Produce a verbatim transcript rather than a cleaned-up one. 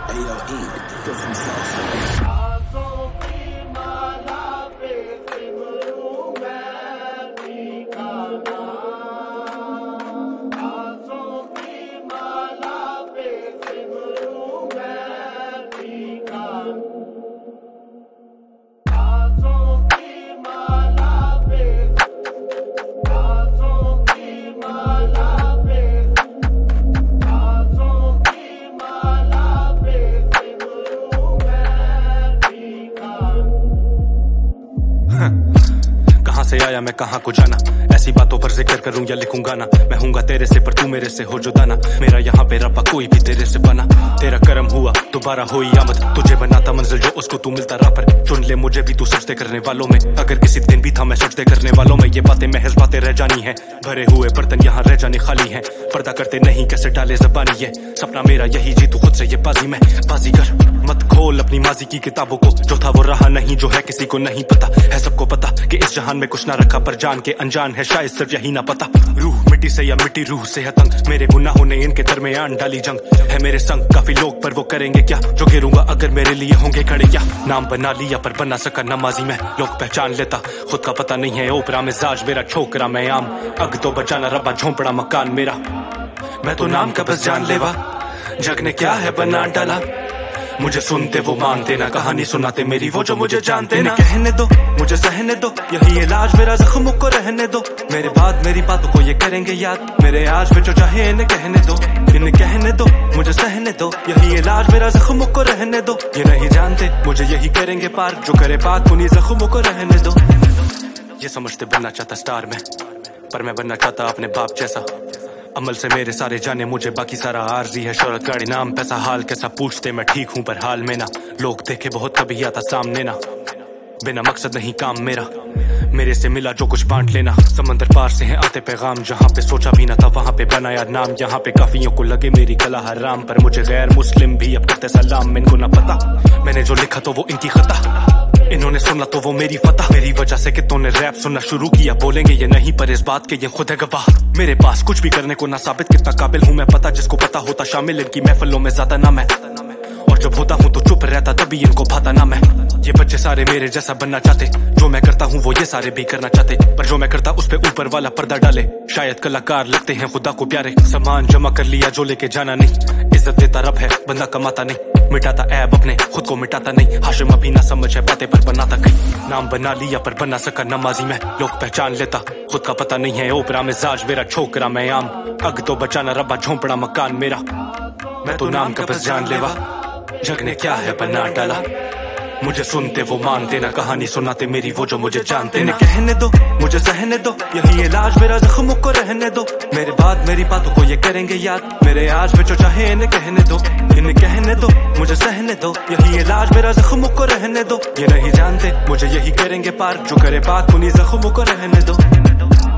Ayo E, put some sauce on it. कहाँ से आया मैं कहाँ को जाना, ऐसी बातों पर जिक्र करूं या लिखूं गाना। मैं हूँगा तेरे से पर तू मेरे से हो जुदाना। मेरा यहाँ पे रब्बा कोई भी तेरे से बना। तेरा करम हुआ दोबारा हुई आमद, तुझे बनाता मंजिल जो उसको तू मिलता राह पर। चुन ले मुझे भी तू सजदे करने वालों में, अगर किसी दिन भी था मैं सजदे करने वालों में। ये बातें महज बातें रह जानी है, भरे हुए बर्तन यहाँ रह जाने खाली है। पर्दा करते नहीं कैसे डाले जबानी, ये सपना मेरा यही जीतू खुद से ये बाजी में। बाजी कर मत खोल अपनी माजी की किताबों को, जो था वो रहा नहीं, जो है किसी को नहीं पता। है सबको पता कि इस जहान में कुछ ना रखा, पर जान के अनजान है शायद सिर्फ यही ना पता। रूह मिट्टी से या मिट्टी रूह से है तंग, मेरे गुनाहों ने इनके दरमियान डाली जंग। है मेरे संग काफी लोग पर वो करेंगे क्या, जो गिरूंगा अगर मेरे लिए होंगे खड़े क्या। नाम बना लिया पर बना सका नमाजी मैं, लोग पहचान लेता खुद का पता नहीं है। ओपरा मिजाज मेरा छोकरा मैं आम, अग तो बचाना रब्बा झोंपड़ा मकान मेरा। मैं तो नाम का बस जान लेवा, जग ने क्या है बना डाला। मुझे सुनते वो मानते ना, कहानी सुनाते मेरी वो जो मुझे जानते ना। कहने दो मुझे सहने दो, यही इलाज मेरा जख्मों को रहने दो। मेरे बाद मेरी बातों को ये करेंगे याद, मेरे आज में जो चाहे इन्हें कहने दो। इन्हें कहने दो मुझे सहने दो, यही इलाज मेरा जख्मों को रहने दो। ये नहीं जानते मुझे यही करेंगे पार, जो करे पाक उन्हीं जख्मों को रहने दो। ये समझते बनना चाहता स्टार में, पर मैं बनना चाहता अपने बाप जैसा। अमल से मेरे सारे जाने मुझे, बाकी सारा आरजी है। शौहरत गाड़ी नाम पैसा हाल कैसा पूछते, मैं ठीक हूँ पर हाल में ना। लोग देखे बहुत कभी आता सामने ना, बिना मकसद नहीं काम मेरा। मेरे से मिला जो कुछ बांट लेना, समंदर पार से हैं आते पैगाम। जहाँ पे सोचा भी ना था वहाँ पे बनाया नाम। यहाँ पे काफियों को लगे मेरी कला हराम, पर मुझे गैर मुस्लिम भी अब करते सलाम। इनको ना पता मैंने जो लिखा तो वो इनकी खता, इन्होंने सुना तो वो मेरी फतह। मेरी वजह से कितनों ने रैप सुनना शुरू किया, बोलेंगे ये नहीं पर इस बात के ये खुद है गवाह। मेरे पास कुछ भी करने को ना साबित कितना काबिल हूँ मैं, पता जिसको पता होता शामिल इनकी महफिलों में ज्यादा ना मैं। और जब होता हूँ तो चुप रहता तभी इनको भाता ना मैं। ये बच्चे सारे मेरे जैसा बनना चाहते, जो मैं करता हूँ वो ये सारे भी करना चाहते। पर जो मैं करता उस पे ऊपर वाला पर्दा डाले, शायद कलाकार लगते हैं खुदा को प्यारे। सामान जमा कर लिया जो लेके जाना नहीं, इज्जत देता रब है बंदा कमाता नहीं। मिटाता ऐब अपने खुद को मिटाता नहीं, हाशिम अभी ना समझ है बातें पर बनाता कहीं। नाम बना लिया पर बना सका नमाजी मैं, लोग पहचान लेता खुद का पता नहीं है। ओपरा मिजाज मेरा छोकरा मैं आम, अग तो बचाना रब्बा झोंपड़ा मकान मेरा। मैं तो नाम का बस जान लेवा, जग ने क्या है बना डाला। मुझे सुनते वो मानते ना, कहानी सुनाते मेरी वो जो मुझे जानते ना। कहने दो मुझे सहने दो, यही इलाज मेरा जख्मों को रहने दो। मेरे बाद मेरी बातों को ये करेंगे याद, मेरे आज में जो चाहे इन्हें कहने दो। इन्हें कहने दो मुझे सहने दो, यही इलाज मेरा जख्मों को रहने दो। ये नहीं जानते मुझे यही करेंगे पार, जो करे पाक उन्हीं जख्मों को रहने दो।